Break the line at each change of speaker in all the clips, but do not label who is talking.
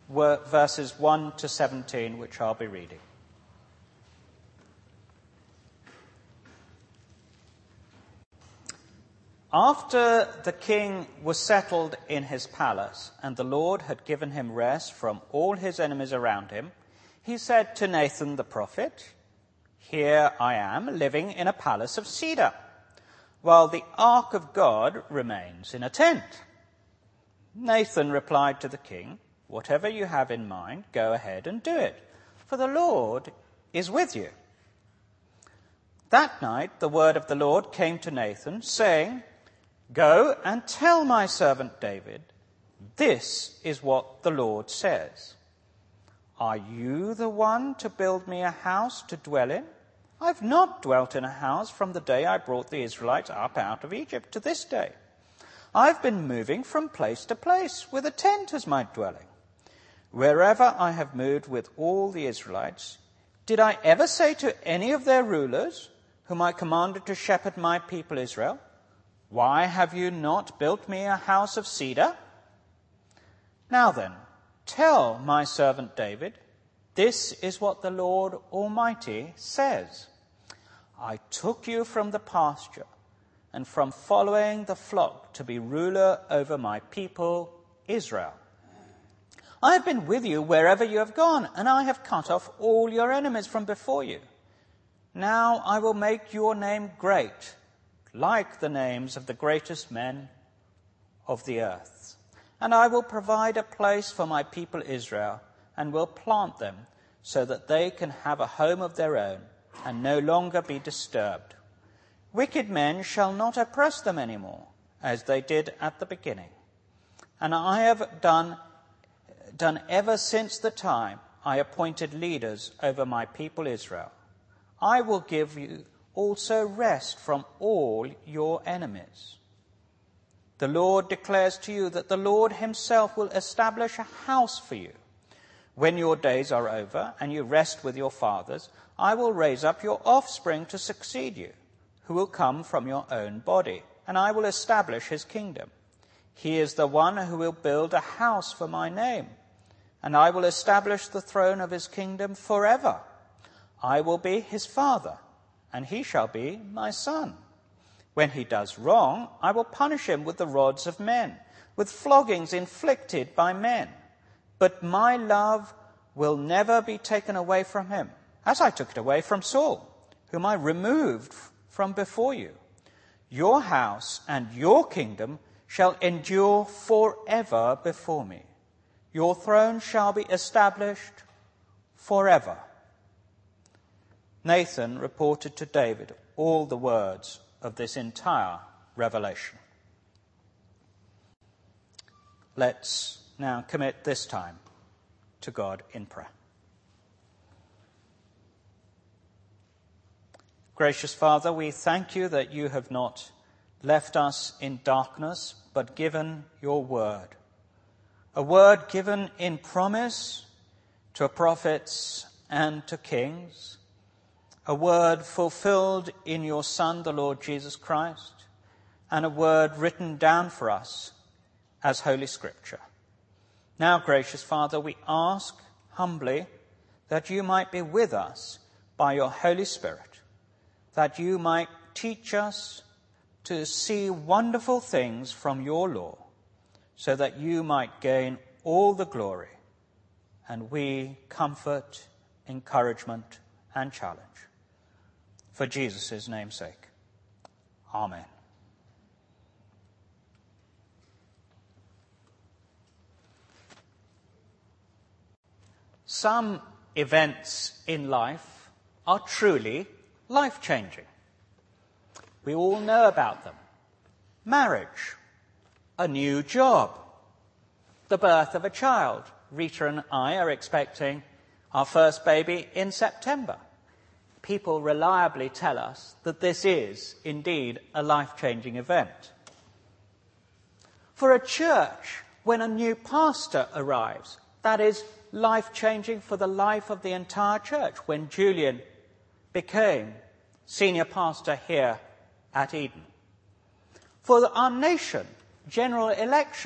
verses 1 to 17, which I'll be reading. After the king was settled in his palace, and the Lord had given him rest from all his enemies around him, he said to Nathan the prophet, "Here I am, living in a palace of cedar, while the ark of God remains in a tent." Nathan replied to the king, "Whatever you have in mind, go ahead and do it, for the Lord is with you." That night the word of the Lord came to Nathan, saying, "Go and tell my servant David, this is what the Lord says. Are you the one to build me a house to dwell in? I've not dwelt in a house from the day I brought the Israelites up out of Egypt to this day. I've been moving from place to place with a tent as my dwelling. Wherever I have moved with all the Israelites, did I ever say to any of their rulers, whom I commanded to shepherd my people Israel, 'Why have you not built me a house of cedar?' Now then, tell my servant David, this is what the Lord Almighty says. I took you from the pasture and from following the flock to be ruler over my people Israel. I have been with you wherever you have gone, and I have cut off all your enemies from before you. Now I will make your name great, like the names of the greatest men of the earth. And I will provide a place for my people Israel, and will plant them so that they can have a home of their own and no longer be disturbed. Wicked men shall not oppress them anymore, as they did at the beginning. And I have done ever since the time I appointed leaders over my people Israel. I will give you also rest from all your enemies. The Lord declares to you that the Lord himself will establish a house for you. When your days are over and you rest with your fathers, I will raise up your offspring to succeed you, who will come from your own body, and I will establish his kingdom. He is the one who will build a house for my name, and I will establish the throne of his kingdom forever. I will be his father, and he shall be my son. When he does wrong, I will punish him with the rods of men, with floggings inflicted by men. But my love will never be taken away from him, as I took it away from Saul, whom I removed from before you. Your house and your kingdom shall endure forever before me. Your throne shall be established forever." Nathan reported to David all the words of this entire revelation. Let's now commit this time to God in prayer. Gracious Father, we thank you that you have not left us in darkness, but given your word. A word given in promise to prophets and to kings. A word fulfilled in your Son, the Lord Jesus Christ, and a word written down for us as Holy Scripture. Now, gracious Father, we ask humbly that you might be with us by your Holy Spirit, that you might teach us to see wonderful things from your law, so that you might gain all the glory, and we comfort, encouragement, and challenge. For Jesus' name's sake. Amen. Some events in life are truly life-changing. We all know about them. Marriage, a new job, the birth of a child. Rita and I are expecting our first baby in September. People reliably tell us that this is indeed a life-changing event. For a church, when a new pastor arrives, that is life-changing for the life of the entire church. When Julian became senior pastor here at Eden. For our nation, general elections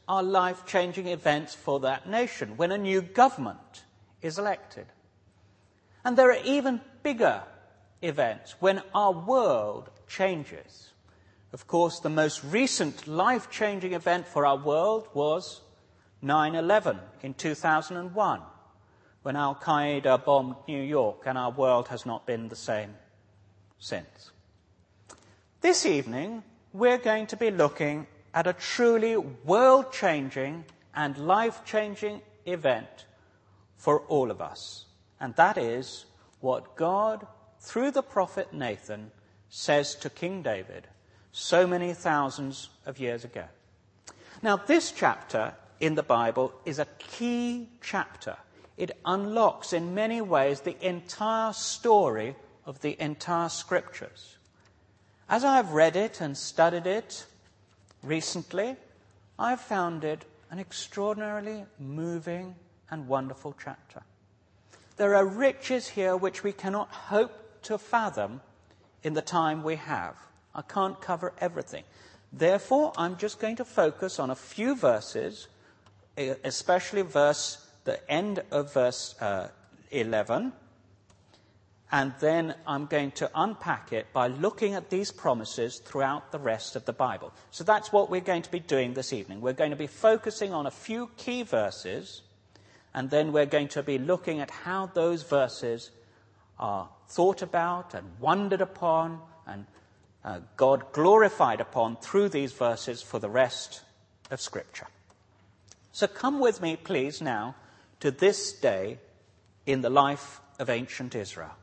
are life-changing events for that nation, when a new government is elected. And there are even bigger events when our world changes. Of course, the most recent life-changing event for our world was 9/11 in 2001, when Al-Qaeda bombed New York, and our world has not been the same since. This evening, we're going to be looking at a truly world-changing and life-changing event for all of us. And that is what God, through the prophet Nathan, says to King David so many thousands of years ago. Now, this chapter in the Bible is a key chapter. It unlocks in many ways the entire story of the entire Scriptures. As I've read it and studied it recently, I've found it an extraordinarily moving and wonderful chapter. There are riches here which we cannot hope to fathom in the time we have. I can't cover everything. Therefore, I'm just going to focus on a few verses, especially the end of verse 11, and then I'm going to unpack it by looking at these promises throughout the rest of the Bible. So that's what we're going to be doing this evening. We're going to be focusing on a few key verses, and then we're going to be looking at how those verses are thought about and wondered upon and God glorified upon through these verses for the rest of Scripture. So come with me, please, now to this day in the life of ancient Israel.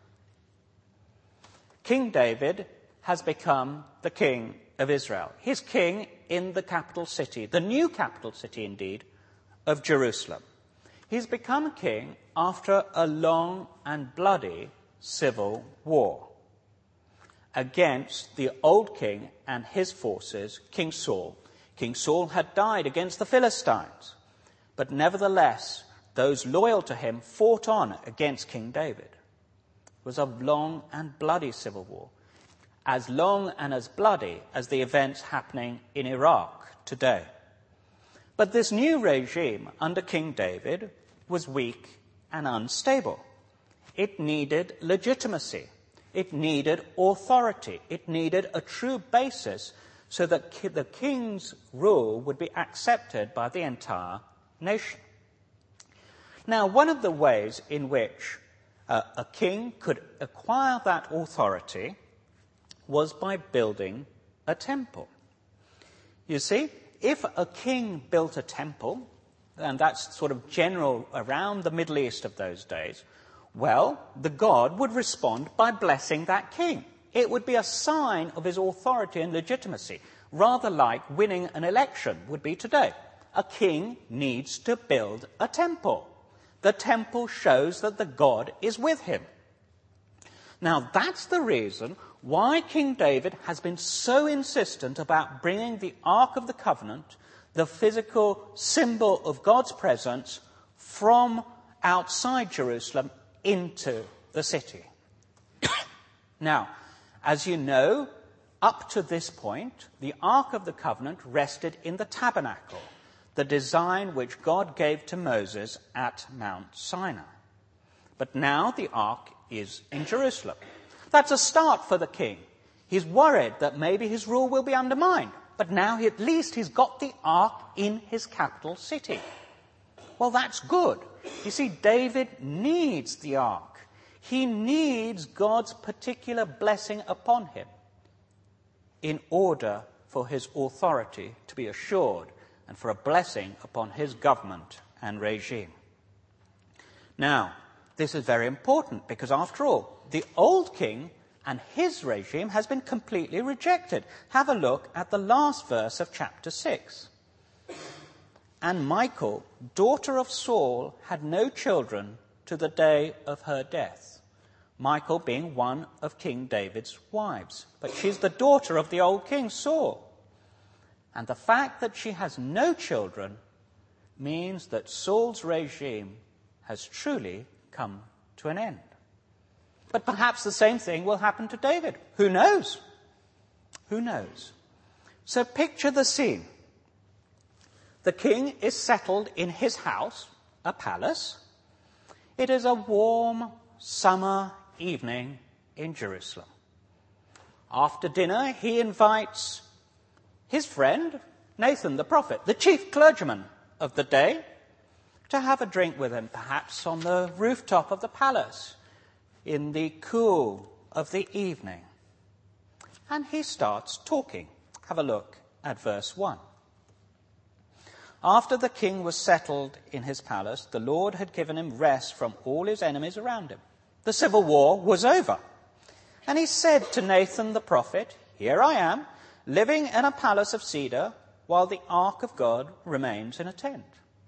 King David has become the king of Israel. He's king in the capital city, the new capital city indeed, of Jerusalem. He's become king after a long and bloody civil war against the old king and his forces, King Saul. King Saul had died against the Philistines, but nevertheless, those loyal to him fought on against King David. It was a long and bloody civil war, as long and as bloody as the events happening in Iraq today. But this new regime under King David was weak and unstable. It needed legitimacy. It needed authority. It needed a true basis so that the king's rule would be accepted by the entire nation. Now, one of the ways in which a king could acquire that authority was by building a temple. You see, if a king built a temple, and that's sort of general around the Middle East of those days, well, the god would respond by blessing that king. It would be a sign of his authority and legitimacy, rather like winning an election would be today. A king needs to build a temple. The temple shows that the God is with him. Now, that's the reason why King David has been so insistent about bringing the Ark of the Covenant, the physical symbol of God's presence, from outside Jerusalem into the city. Now, as you know, up to this point, the Ark of the Covenant rested in the tabernacle, the design which God gave to Moses at Mount Sinai. But now the Ark is in Jerusalem. That's a start for the king. He's worried that maybe his rule will be undermined, but now at least he's got the Ark in his capital city. Well, that's good. You see, David needs the Ark. He needs God's particular blessing upon him in order for his authority to be assured and for a blessing upon his government and regime. Now, this is very important because, after all, the old king and his regime has been completely rejected. Have a look at the last verse of chapter 6. And Michal, daughter of Saul, had no children to the day of her death. Michal being one of King David's wives. But she's the daughter of the old king, Saul. And the fact that she has no children means that Saul's regime has truly come to an end. But perhaps the same thing will happen to David. Who knows? Who knows? So picture the scene. The king is settled in his house, a palace. It is a warm summer evening in Jerusalem. After dinner, he invites his friend, Nathan the prophet, the chief clergyman of the day, to have a drink with him, perhaps on the rooftop of the palace, in the cool of the evening. And he starts talking. Have a look at verse 1. After the king was settled in his palace, the Lord had given him rest from all his enemies around him. The civil war was over. And he said to Nathan the prophet, "Here I am, living in a palace of cedar, while the ark of God remains in a tent."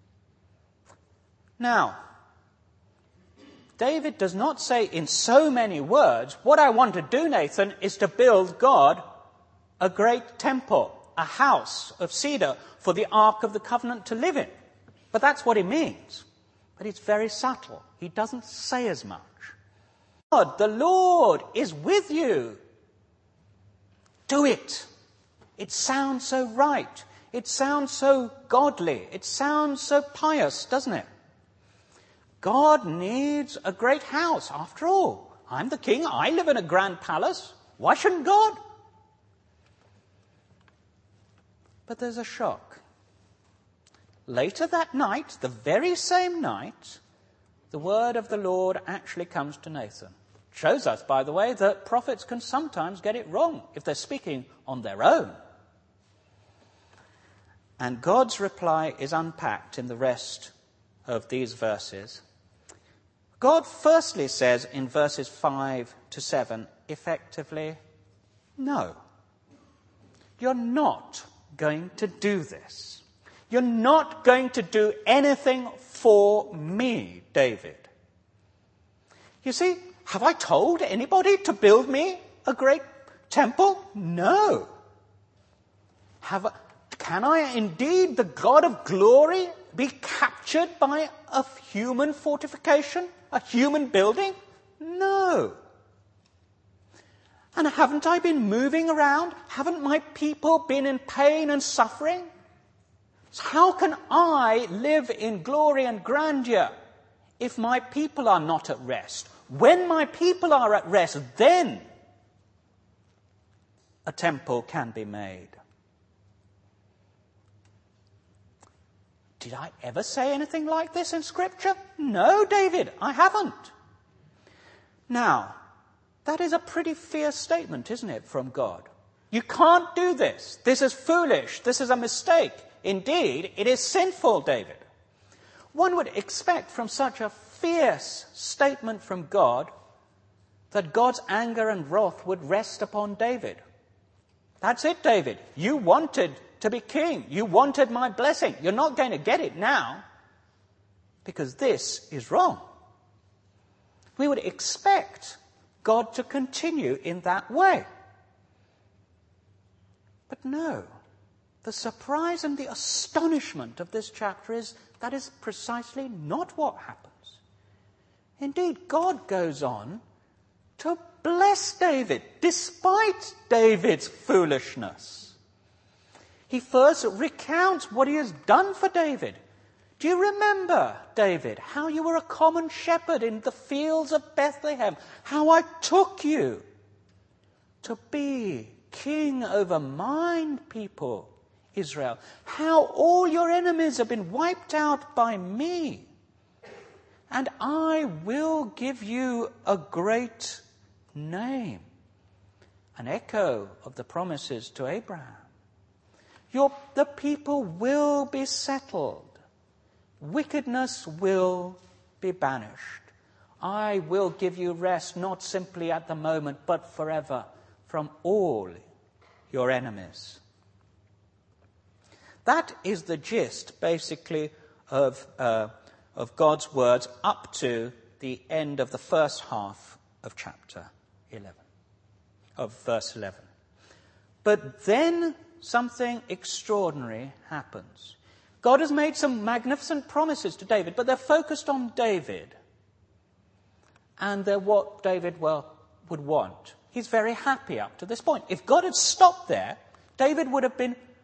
Now, David does not say in so many words, "What I want to do, Nathan, is to build God a great temple, a house of cedar for the Ark of the Covenant to live in." But that's what he means. But it's very subtle. He doesn't say as much. God, the Lord is with you. Do it. It sounds so right. It sounds so godly. It sounds so pious, doesn't it? God needs a great house. After all, I'm the king. I live in a grand palace. Why shouldn't God? But there's a shock. Later that night, the very same night, the word of the Lord actually comes to Nathan. It shows us, by the way, that prophets can sometimes get it wrong if they're speaking on their own. And God's reply is unpacked in the rest of these verses. God firstly says in verses 5 to 7, effectively, no, you're not going to do this. You're not going to do anything for me, David. You see, have I told anybody to build me a great temple? No. Can I indeed, the God of glory, be captured by a human fortification, a human building? No. And haven't I been moving around? Haven't my people been in pain and suffering? So how can I live in glory and grandeur if my people are not at rest? When my people are at rest, then a temple can be made. Did I ever say anything like this in Scripture? No, David, I haven't. Now, that is a pretty fierce statement, isn't it, from God? You can't do this. This is foolish. This is a mistake. Indeed, it is sinful, David. One would expect from such a fierce statement from God that God's anger and wrath would rest upon David. That's it, David. You wanted to be king. You wanted my blessing. You're not going to get it now because this is wrong. We would expect God to continue in that way. But no. The surprise and the astonishment of this chapter is that is precisely not what happens. Indeed, God goes on to bless David despite David's foolishness. He first recounts what he has done for David. Do you remember, David, how you were a common shepherd in the fields of Bethlehem? How I took you to be king over mine people, Israel. How all your enemies have been wiped out by me. And I will give you a great name. An echo of the promises to Abraham. The people will be settled. Wickedness will be banished. I will give you rest, not simply at the moment, but forever, from all your enemies. That is the gist, basically, of God's words up to the end of the first half of chapter 11, of verse 11. But then something extraordinary happens. God has made some magnificent promises to David, but they're focused on David. And they're what David, would want. He's very happy up to this point. If God had stopped there, David would have been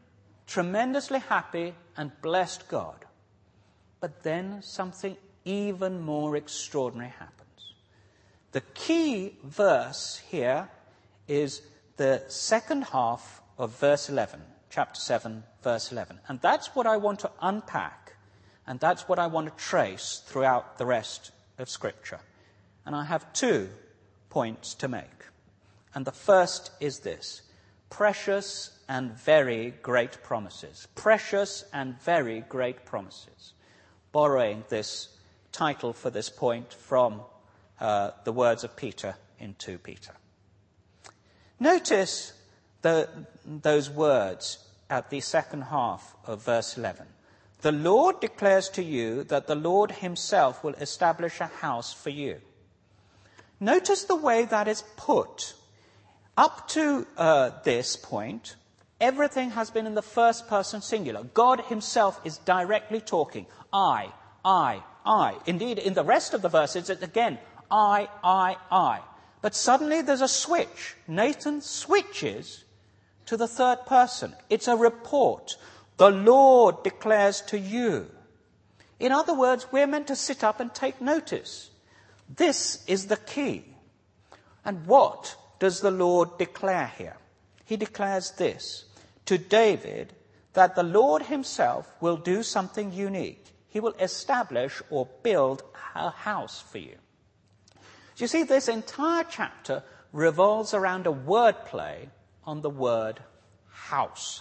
tremendously happy and blessed God. But then something even more extraordinary happens. The key verse here is the second half of verse 11, chapter 7, verse 11. And that's what I want to unpack, and that's what I want to trace throughout the rest of Scripture. And I have 2 points to make. And the first is this: precious and very great promises. Precious and very great promises. Borrowing this title for this point from the words of Peter in 2 Peter. Notice those words at the second half of verse 11. The Lord declares to you that the Lord himself will establish a house for you. Notice the way that is put. Up to this point, everything has been in the first person singular. God himself is directly talking. I. Indeed, in the rest of the verses, it's again, I. But suddenly there's a switch. Nathan switches to the third person. It's a report. The Lord declares to you. In other words, we're meant to sit up and take notice. This is the key. And what does the Lord declare here? He declares this: to David, that the Lord himself will do something unique. He will establish or build a house for you. You see, this entire chapter revolves around a wordplay on the word house.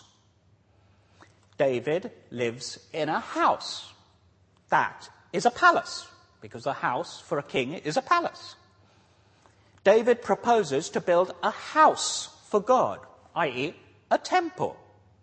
David lives in a house. That is a palace, because a house for a king is a palace. David proposes to build a house for God, i.e., a temple.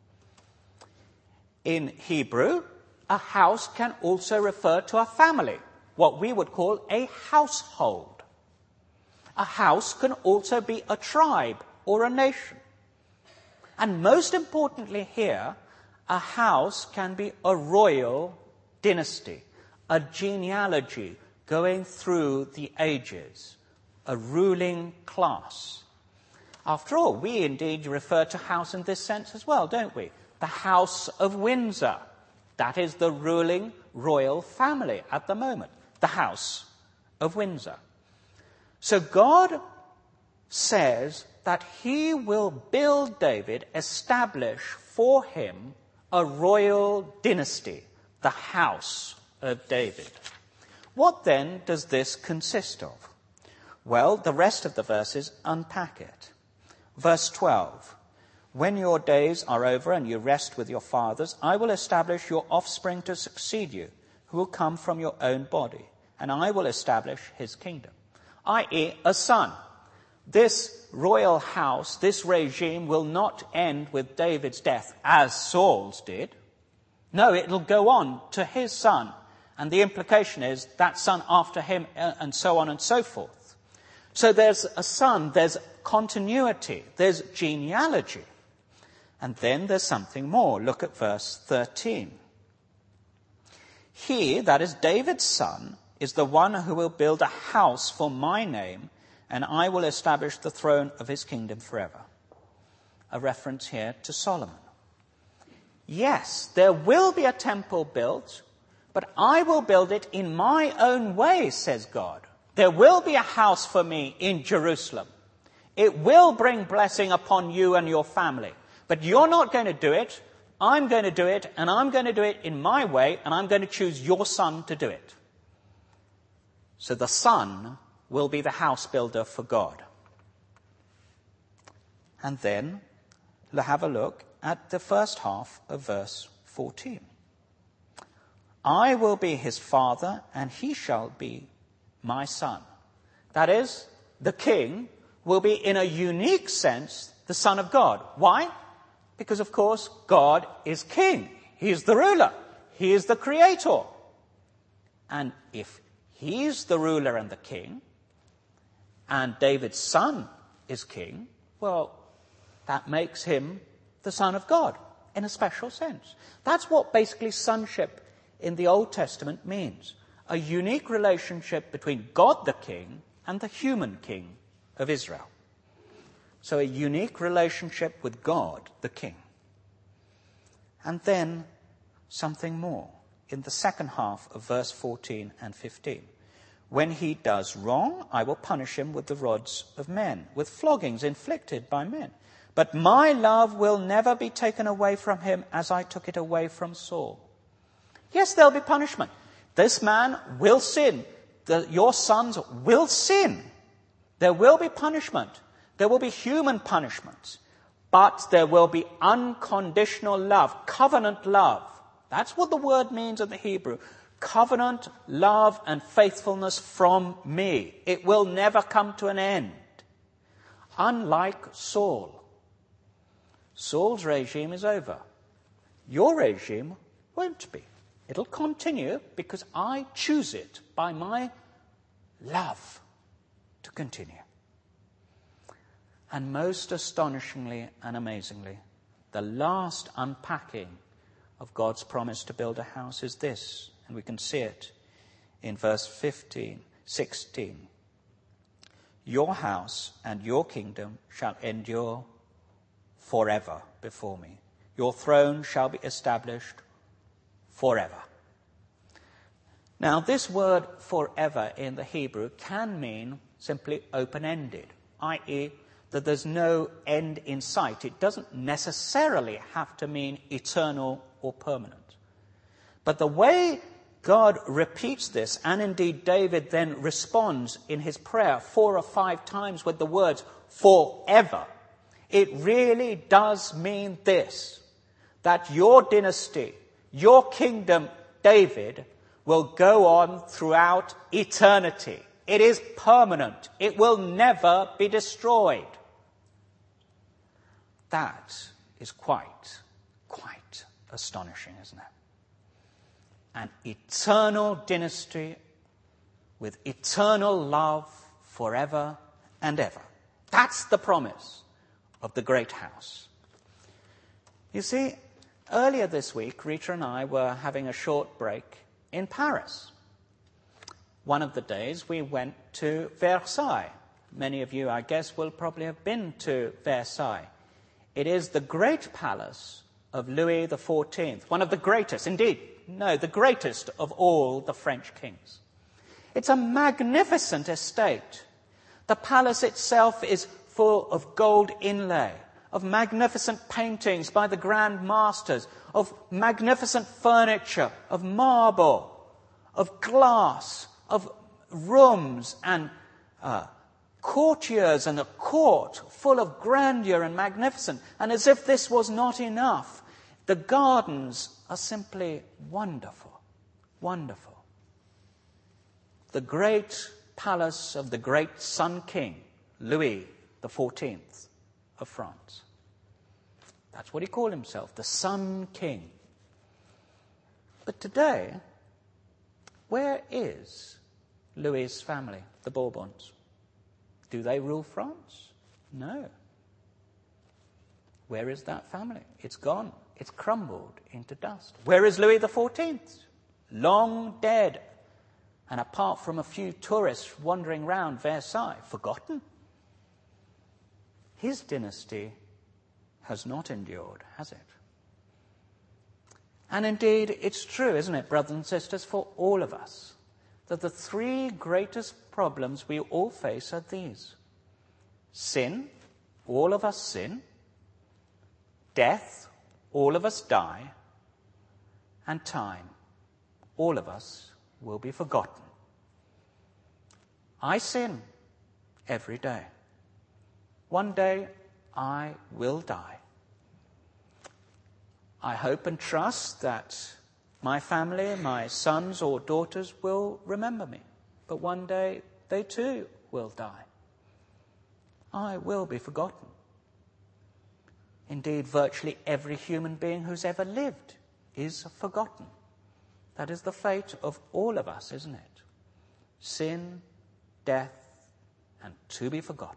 In Hebrew, a house can also refer to a family, what we would call a household. A house can also be a tribe or a nation. And most importantly here, a house can be a royal dynasty, a genealogy going through the ages, a ruling class. After all, we indeed refer to house in this sense as well, don't we? The House of Windsor. That is the ruling royal family at the moment. The House of Windsor. So God says that he will build David, establish for him a royal dynasty, the House of David. What then does this consist of? Well, the rest of the verses unpack it. Verse 12, when your days are over and you rest with your fathers, I will establish your offspring to succeed you, who will come from your own body, and I will establish his kingdom, i.e., a son. This royal house, this regime will not end with David's death as Saul's did. No, it'll go on to his son. And the implication is that son after him, and so on and so forth. So there's a son, there's continuity, there's genealogy. And then there's something more. Look at verse 13. He, that is David's son, is the one who will build a house for my name, and I will establish the throne of his kingdom forever. A reference here to Solomon. Yes, there will be a temple built, but I will build it in my own way, says God. There will be a house for me in Jerusalem. It will bring blessing upon you and your family. But you're not going to do it. I'm going to do it, and I'm going to do it in my way, and I'm going to choose your son to do it. So the son will be the house builder for God. And then have a look at the first half of verse 14. I will be his father, and he shall be my son. That is, the king will be, in a unique sense, the son of God. Why? Because, of course, God is king. He is the ruler. He is the creator. And if he's the ruler and the king, and David's son is king, well, that makes him the son of God in a special sense. That's what basically sonship in the Old Testament means. A unique relationship between God the king and the human king of Israel. So a unique relationship with God the king. And then something more in the second half of verse 14 and 15. When he does wrong, I will punish him with the rods of men, with floggings inflicted by men. But my love will never be taken away from him as I took it away from Saul. Yes, there'll be punishment. This man will sin. Your sons will sin. There will be punishment. There will be human punishment. But there will be unconditional love, covenant love. That's what the word means in the Hebrew. Covenant love and faithfulness from me. It will never come to an end. Unlike Saul. Saul's regime is over. Your regime won't be. It'll continue because I choose it by my love to continue. And most astonishingly and amazingly, the last unpacking of God's promise to build a house is this, and we can see it in verse 16. Your house and your kingdom shall endure forever before me. Your throne shall be established forever. Now, this word forever in the Hebrew can mean simply open-ended, i.e., that there's no end in sight. It doesn't necessarily have to mean eternal or permanent. But the way God repeats this, and indeed David then responds in his prayer 4 or 5 times with the words forever, it really does mean this, that your dynasty, your kingdom, David, will go on throughout eternity. It is permanent. It will never be destroyed. That is quite astonishing, isn't it? An eternal dynasty with eternal love forever and ever. That's the promise of the great house. You see, earlier this week, Rita and I were having a short break in Paris. One of the days we went to Versailles. Many of you, I guess, will probably have been to Versailles. It is the great palace of Louis XIV, one of the greatest, the greatest of all the French kings. It's a magnificent estate. The palace itself is full of gold inlay, of magnificent paintings by the grand masters, of magnificent furniture, of marble, of glass, of rooms and courtiers and a court full of grandeur and magnificence. And as if this was not enough, the gardens are simply wonderful, wonderful. The great palace of the great Sun King, Louis XIV of France. That's what he called himself, the Sun King. But today, where is Louis's family, the Bourbons? Do they rule France? No. Where is that family? It's gone. It's crumbled into dust. Where is Louis XIV? Long dead. And apart from a few tourists wandering round Versailles, forgotten. His dynasty has not endured, has it? And indeed, it's true, isn't it, brothers and sisters, for all of us, that the 3 greatest problems we all face are these. Sin, all of us sin. Death, all of us die. And time, all of us will be forgotten. I sin every day. One day I will die. I hope and trust that my family, my sons or daughters will remember me. But one day they too will die. I will be forgotten. Indeed, virtually every human being who's ever lived is forgotten. That is the fate of all of us, isn't it? Sin, death, and to be forgotten.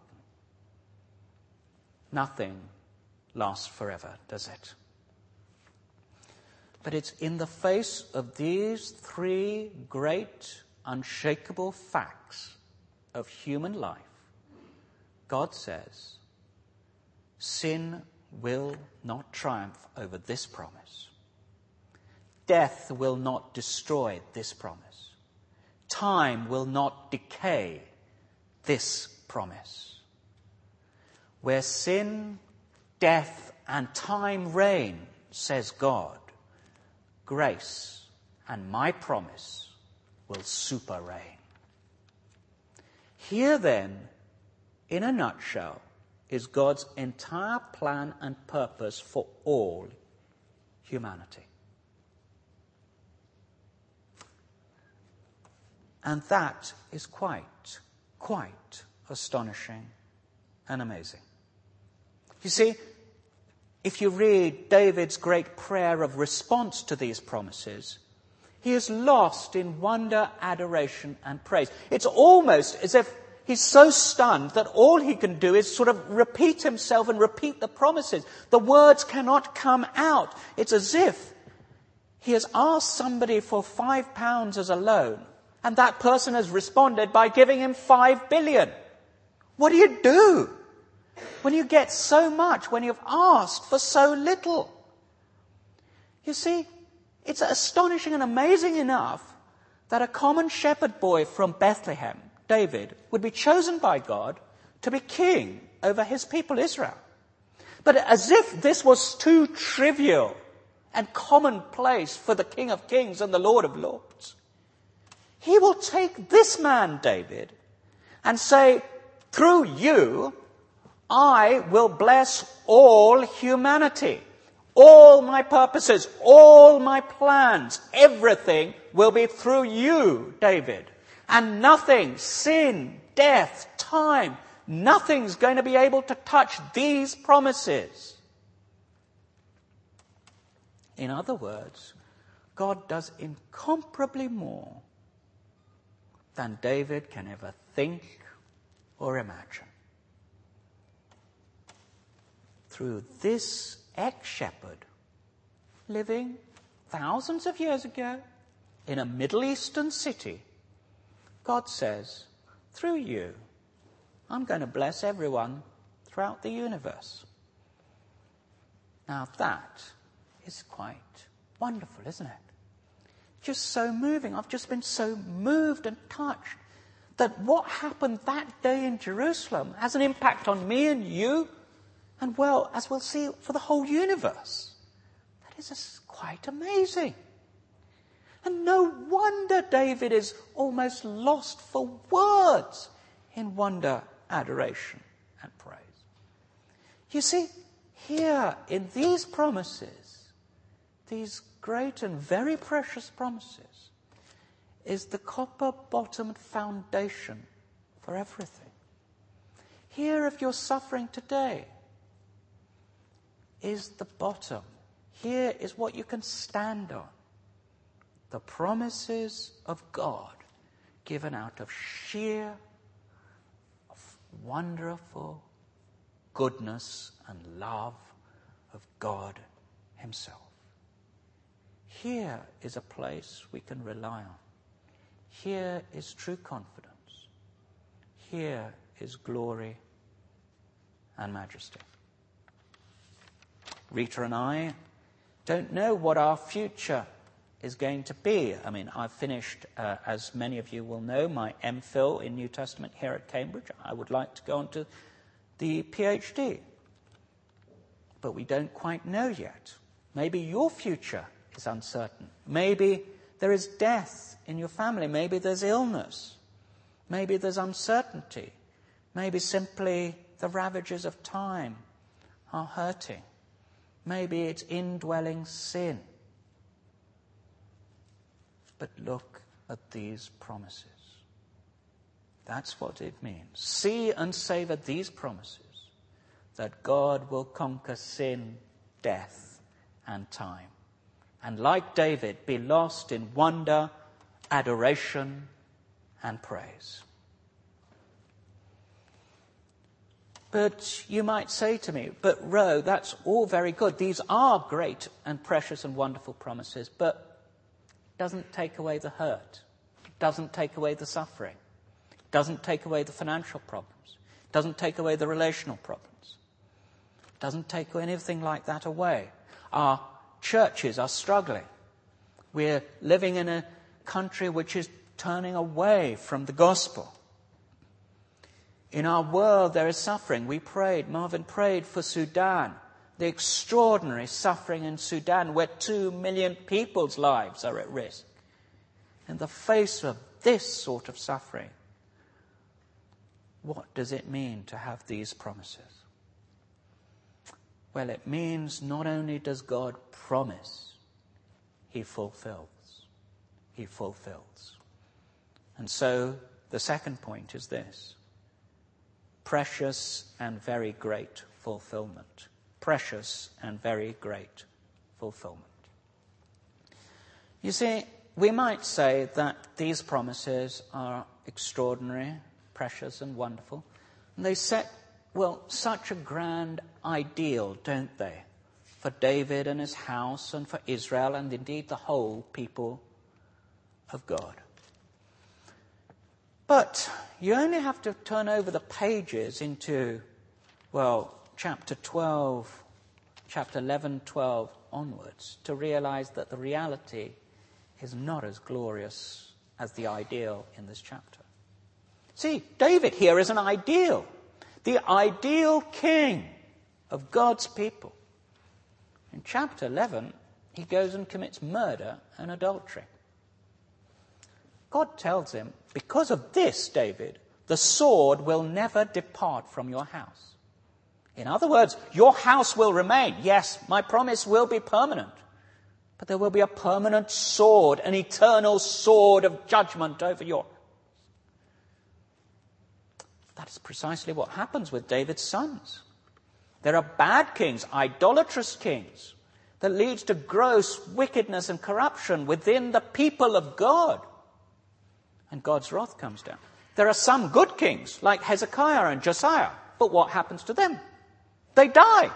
Nothing lasts forever, does it? But it's in the face of these 3 great, unshakable facts of human life, God says, sin will not triumph over this promise. Death will not destroy this promise. Time will not decay this promise. Where sin, death, and time reign, says God, grace and my promise will super reign. Here then, in a nutshell, is God's entire plan and purpose for all humanity. And that is quite astonishing and amazing. You see, if you read David's great prayer of response to these promises, he is lost in wonder, adoration, and praise. It's almost as if he's so stunned that all he can do is sort of repeat himself and repeat the promises. The words cannot come out. It's as if he has asked somebody for £5 as a loan, and that person has responded by giving him 5 billion. What do you do when you get so much, when you've asked for so little? You see, it's astonishing and amazing enough that a common shepherd boy from Bethlehem, David, would be chosen by God to be king over his people Israel. But as if this was too trivial and commonplace for the King of Kings and the Lord of Lords, he will take this man, David, and say, through you, I will bless all humanity. All my purposes, all my plans, everything will be through you, David. And nothing, sin, death, time, nothing's going to be able to touch these promises. In other words, God does incomparably more than David can ever think or imagine. Through this ex-shepherd living thousands of years ago in a Middle Eastern city, God says, through you, I'm going to bless everyone throughout the universe. Now that is quite wonderful, isn't it? Just so moving. I've just been so moved and touched that what happened that day in Jerusalem has an impact on me and you, and well, as we'll see, for the whole universe. That is quite amazing. And no wonder David is almost lost for words in wonder, adoration, and praise. You see, here in these promises, these great and very precious promises, is the copper-bottomed foundation for everything. Here, if you're suffering today, is the bottom. Here is what you can stand on. The promises of God given out of sheer, wonderful goodness and love of God himself. Here is a place we can rely on. Here is true confidence. Here is glory and majesty. Rita and I don't know what our future is going to be. I mean, I've finished, as many of you will know, my MPhil in New Testament here at Cambridge. I would like to go on to the PhD. But we don't quite know yet. Maybe your future is uncertain. Maybe there is death in your family. Maybe there's illness. Maybe there's uncertainty. Maybe simply the ravages of time are hurting. Maybe it's indwelling sin. But look at these promises. That's what it means. See and savor these promises, that God will conquer sin, death, and time. And like David, be lost in wonder, adoration, and praise. But you might say to me, but Ro, that's all very good. These are great and precious and wonderful promises, but it doesn't take away the hurt. It doesn't take away the suffering. It doesn't take away the financial problems. It doesn't take away the relational problems. It doesn't take anything like that away. Our churches are struggling. We're living in a country which is turning away from the gospel. In our world there is suffering. Marvin prayed for Sudan, the extraordinary suffering in Sudan where 2 million people's lives are at risk. In the face of this sort of suffering, what does it mean to have these promises? Well, it means not only does God promise, he fulfills. He fulfills. And so the second point is this: precious and very great fulfillment. Precious and very great fulfillment. You see, we might say that these promises are extraordinary, precious and wonderful. And they set, such a grand ideal, don't they, for David and his house and for Israel and indeed the whole people of God. But you only have to turn over the pages into, chapter 12, chapter 11, 12 onwards to realize that the reality is not as glorious as the ideal in this chapter. See, David here is an ideal, the ideal king of God's people. In chapter 11, he goes and commits murder and adultery. God tells him, because of this, David, the sword will never depart from your house. In other words, your house will remain. Yes, my promise will be permanent. But there will be a permanent sword, an eternal sword of judgment over your house. That's precisely what happens with David's sons. There are bad kings, idolatrous kings, that leads to gross wickedness and corruption within the people of God. And God's wrath comes down. There are some good kings, like Hezekiah and Josiah. But what happens to them? They die.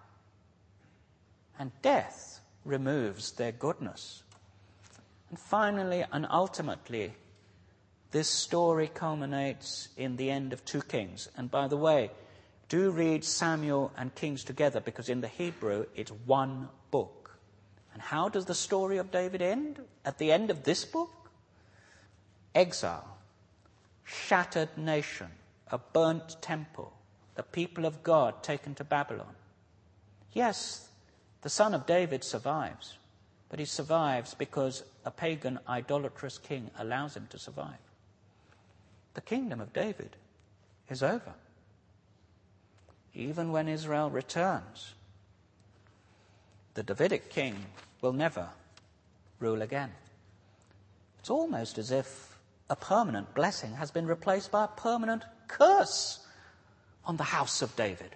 And death removes their goodness. And finally and ultimately, this story culminates in the end of 2 Kings. And by the way, do read Samuel and Kings together, because in the Hebrew it's one book. And how does the story of David end? At the end of this book? Exile, shattered nation, a burnt temple, the people of God taken to Babylon. Yes, the son of David survives, but he survives because a pagan, idolatrous king allows him to survive. The kingdom of David is over. Even when Israel returns, the Davidic king will never rule again. It's almost as if a permanent blessing has been replaced by a permanent curse on the house of David.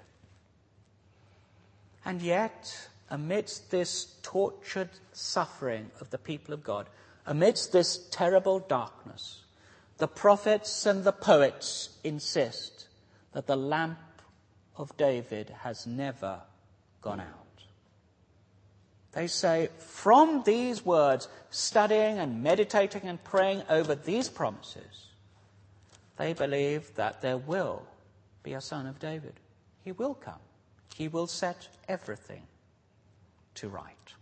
And yet, amidst this tortured suffering of the people of God, amidst this terrible darkness, the prophets and the poets insist that the lamp of David has never gone out. They say, from these words, studying and meditating and praying over these promises, they believe that there will be a son of David. He will come. He will set everything to right.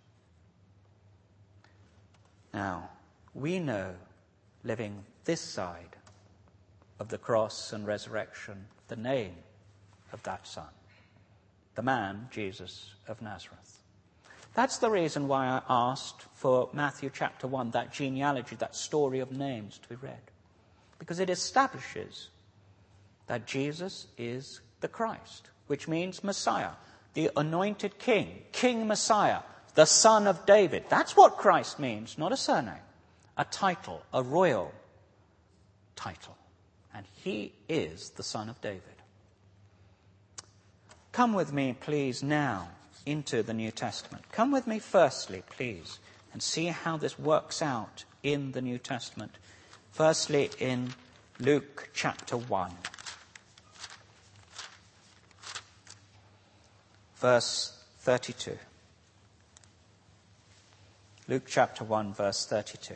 Now, we know, living this side of the cross and resurrection, the name of that son, the man, Jesus of Nazareth. That's the reason why I asked for Matthew chapter 1, that genealogy, that story of names to be read. Because it establishes that Jesus is the Christ, which means Messiah, the anointed king, King Messiah, the son of David. That's what Christ means, not a surname, a title, a royal title. And he is the son of David. Come with me, please, now into the New Testament. Come with me firstly, please, and see how this works out in the New Testament. Firstly, in Luke chapter 1, verse 32. Luke chapter 1, verse 32.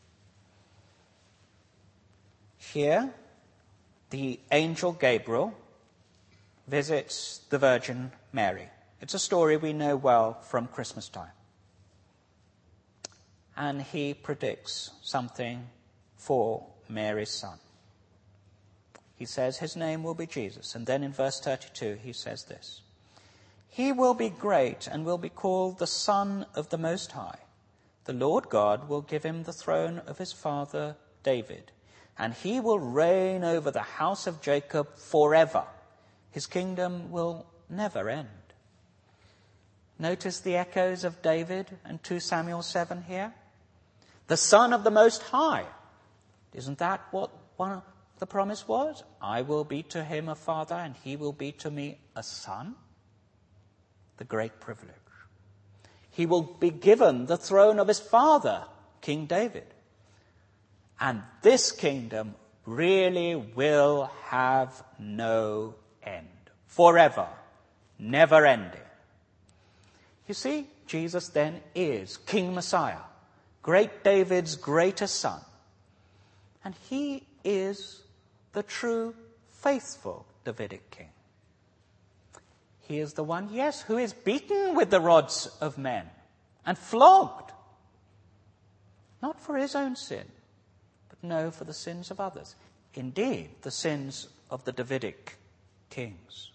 Here, the angel Gabriel visits the Virgin Mary. It's a story we know well from Christmas time. and he predicts something for Mary's son. He says his name will be Jesus. And then in verse 32 he says this: "He will be great and will be called the Son of the Most High. The Lord God will give him the throne of his father David, and he will reign over the house of Jacob forever. His kingdom will never end." Notice the echoes of David and 2 Samuel 7 here. The Son of the Most High. Isn't that what one of the promise was? I will be to him a father and he will be to me a son. The great privilege. He will be given the throne of his father, King David. And this kingdom really will have no end. Forever. Never ending. You see, Jesus then is King Messiah, great David's greatest son. And he is the true, faithful Davidic king. He is the one, yes, who is beaten with the rods of men and flogged. Not for his own sin, but no, for the sins of others. Indeed, the sins of the Davidic kings.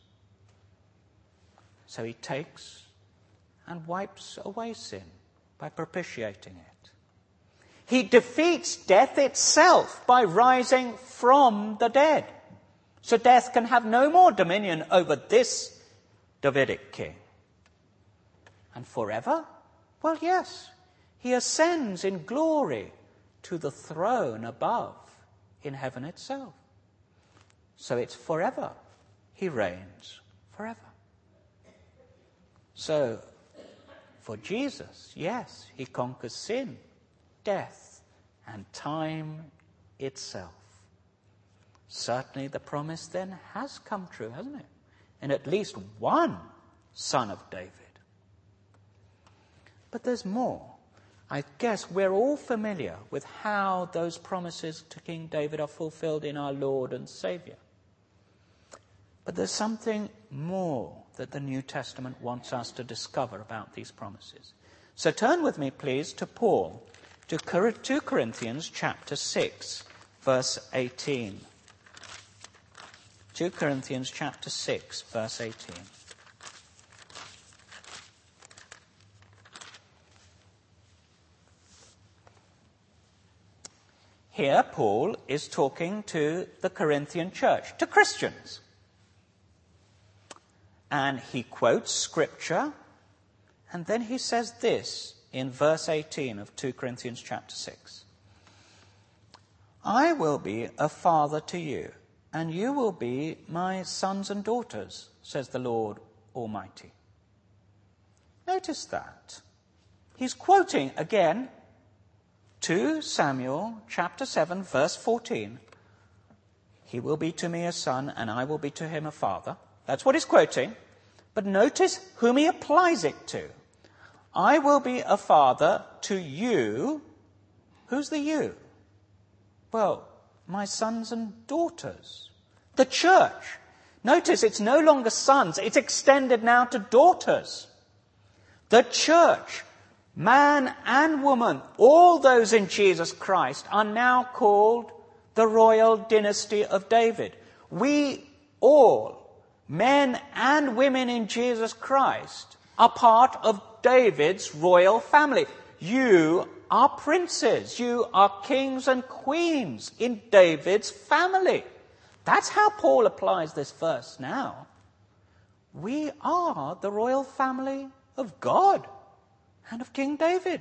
So he takes and wipes away sin by propitiating it. He defeats death itself by rising from the dead. So death can have no more dominion over this Davidic king. And forever? Well, yes. He ascends in glory to the throne above in heaven itself. So it's forever. He reigns forever. So, for Jesus, yes, he conquers sin, death, and time itself. Certainly the promise then has come true, hasn't it? In at least one son of David. But there's more. I guess we're all familiar with how those promises to King David are fulfilled in our Lord and Saviour. But there's something more that the New Testament wants us to discover about these promises. So turn with me, please, to Paul, to 2 Corinthians chapter 6, verse 18. 2 Corinthians chapter 6, verse 18. Here, Paul is talking to the Corinthian church, to Christians. And he quotes Scripture, and then he says this in verse 18 of 2 Corinthians chapter 6. "I will be a father to you, and you will be my sons and daughters, says the Lord Almighty." Notice that. He's quoting again 2 Samuel chapter 7, verse 14. "He will be to me a son, and I will be to him a father." That's what he's quoting. But notice whom he applies it to. "I will be a father to you." Who's the you? Well, my sons and daughters. The church. Notice it's no longer sons. It's extended now to daughters. The church, man and woman, all those in Jesus Christ are now called the royal dynasty of David. We all, men and women in Jesus Christ, are part of David's royal family. You are princes. You are kings and queens in David's family. That's how Paul applies this verse now. We are the royal family of God and of King David.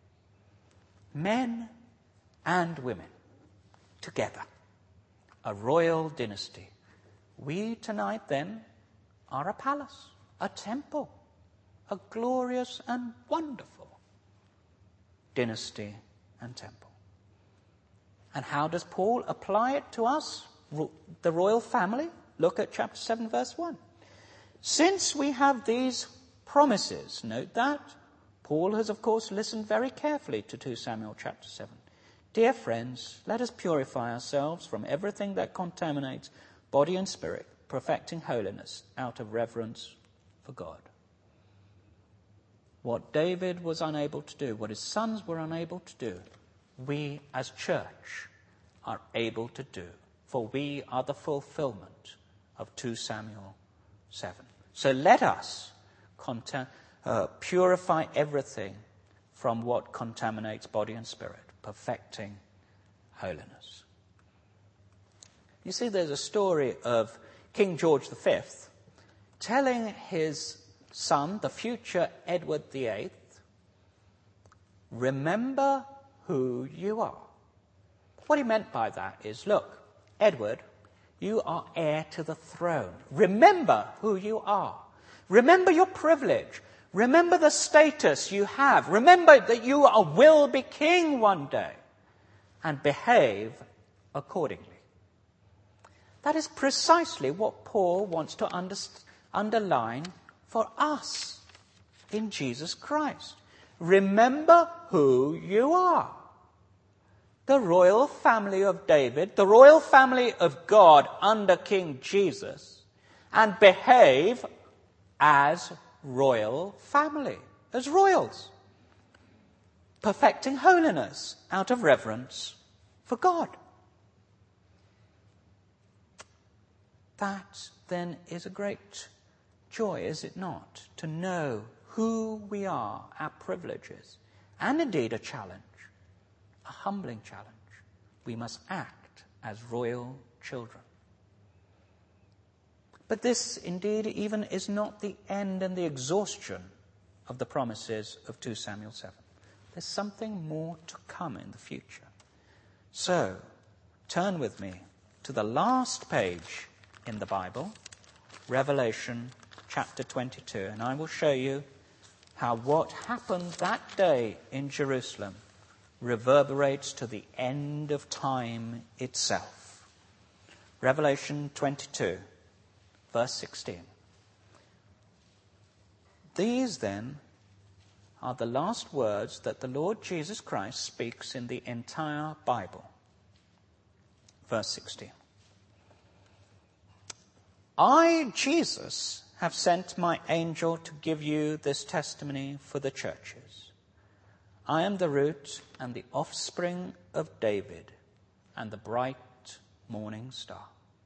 Men and women together. A royal dynasty. We tonight, then, are a palace, a temple, a glorious and wonderful dynasty and temple. And how does Paul apply it to us, the royal family? Look at chapter 7, verse 1. "Since we have these promises," note that, Paul has, of course, listened very carefully to 2 Samuel chapter 7. "Dear friends, let us purify ourselves from everything that contaminates body and spirit, perfecting holiness out of reverence for God." What David was unable to do, what his sons were unable to do, we as church are able to do. For we are the fulfillment of 2 Samuel 7. So let us purify everything from what contaminates body and spirit, perfecting holiness. You see, there's a story of King George V telling his son, the future Edward VIII, remember who you are. What he meant by that is, look, Edward, you are heir to the throne. Remember who you are. Remember your privilege. Remember the status you have. Remember that you will be king one day. And behave accordingly. That is precisely what Paul wants to underline for us in Jesus Christ. Remember who you are. The royal family of David, the royal family of God under King Jesus, and behave as royal family, as royals, perfecting holiness out of reverence for God. That then is a great joy, is it not, to know who we are, our privileges, and indeed a challenge, a humbling challenge. We must act as royal children. But this indeed even is not the end and the exhaustion of the promises of 2 Samuel 7. There's something more to come in the future. So, turn with me to the last page in the Bible, Revelation chapter 22, and I will show you how what happened that day in Jerusalem reverberates to the end of time itself. Revelation 22, verse 16. These, then, are the last words that the Lord Jesus Christ speaks in the entire Bible. Verse 16. I, Jesus, have sent my angel to give you this testimony for the churches. I am the root and the offspring of David and the bright morning star.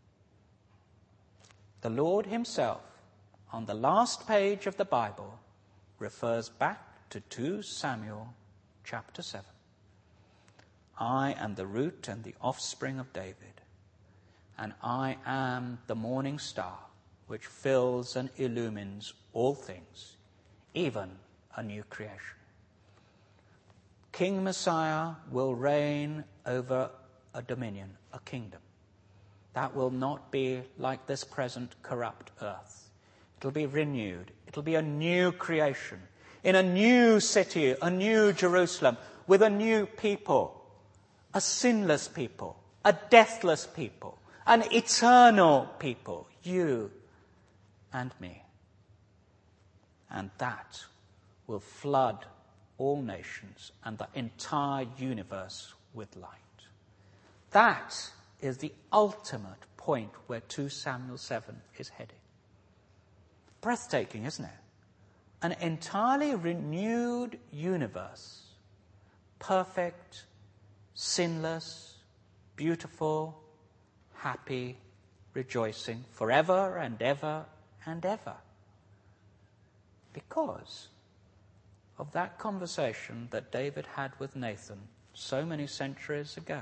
The Lord himself, on the last page of the Bible, refers back to 2 Samuel chapter 7. I am the root and the offspring of David, and I am the morning star which fills and illumines all things, even a new creation. King Messiah will reign over a dominion, a kingdom. That will not be like this present corrupt earth. It'll be renewed. It'll be a new creation, in a new city, a new Jerusalem, with a new people, a sinless people, a deathless people, an eternal people, you and me. And that will flood all nations and the entire universe with light. That is the ultimate point where 2 Samuel 7 is heading. Breathtaking, isn't it? An entirely renewed universe, perfect, sinless, beautiful, happy, rejoicing forever and ever and ever. Because of that conversation that David had with Nathan so many centuries ago.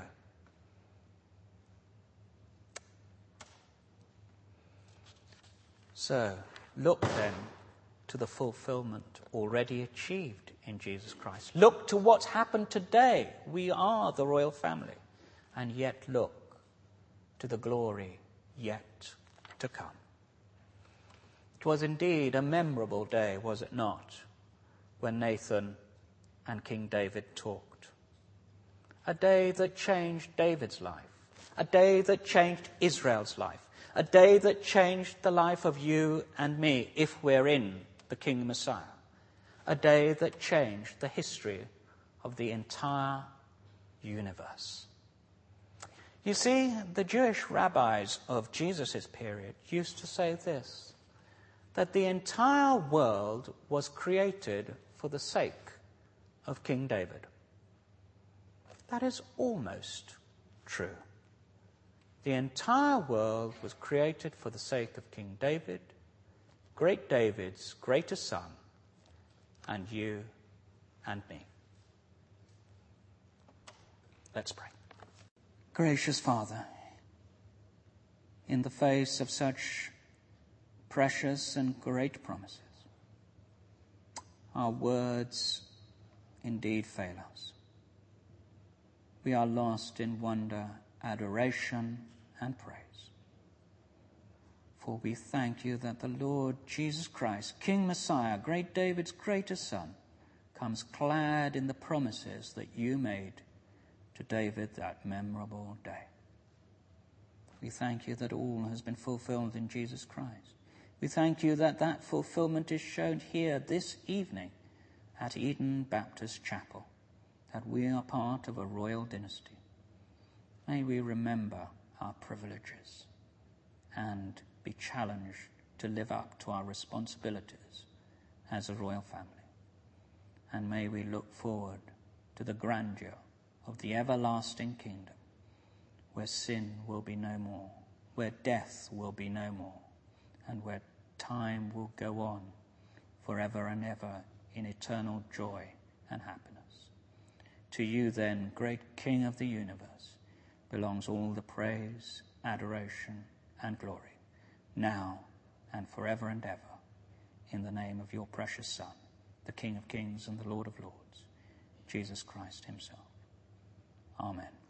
So, look then to the fulfillment already achieved in Jesus Christ. Look to what's happened today. We are the royal family. And yet look to the glory yet to come. It was indeed a memorable day, was it not, when Nathan and King David talked. A day that changed David's life. A day that changed Israel's life. A day that changed the life of you and me if we're in the King Messiah. A day that changed the history of the entire universe. You see, the Jewish rabbis of Jesus' period used to say this, that the entire world was created for the sake of King David. That is almost true. The entire world was created for the sake of King David, great David's greatest son, and you and me. Let's pray. Gracious Father, in the face of such precious and great promises, our words indeed fail us. We are lost in wonder, adoration, and praise. For we thank you that the Lord Jesus Christ, King Messiah, great David's greatest son, comes clad in the promises that you made to David that memorable day. We thank you that all has been fulfilled in Jesus Christ. We thank you that that fulfillment is shown here this evening at Eden Baptist Chapel, that we are part of a royal dynasty. May we remember our privileges and be challenged to live up to our responsibilities as a royal family. And may we look forward to the grandeur of the everlasting kingdom, where sin will be no more, where death will be no more, and where time will go on forever and ever in eternal joy and happiness. To you then, great King of the universe, belongs all the praise, adoration, and glory, now and forever and ever, in the name of your precious Son, the King of kings and the Lord of lords, Jesus Christ himself. Amen.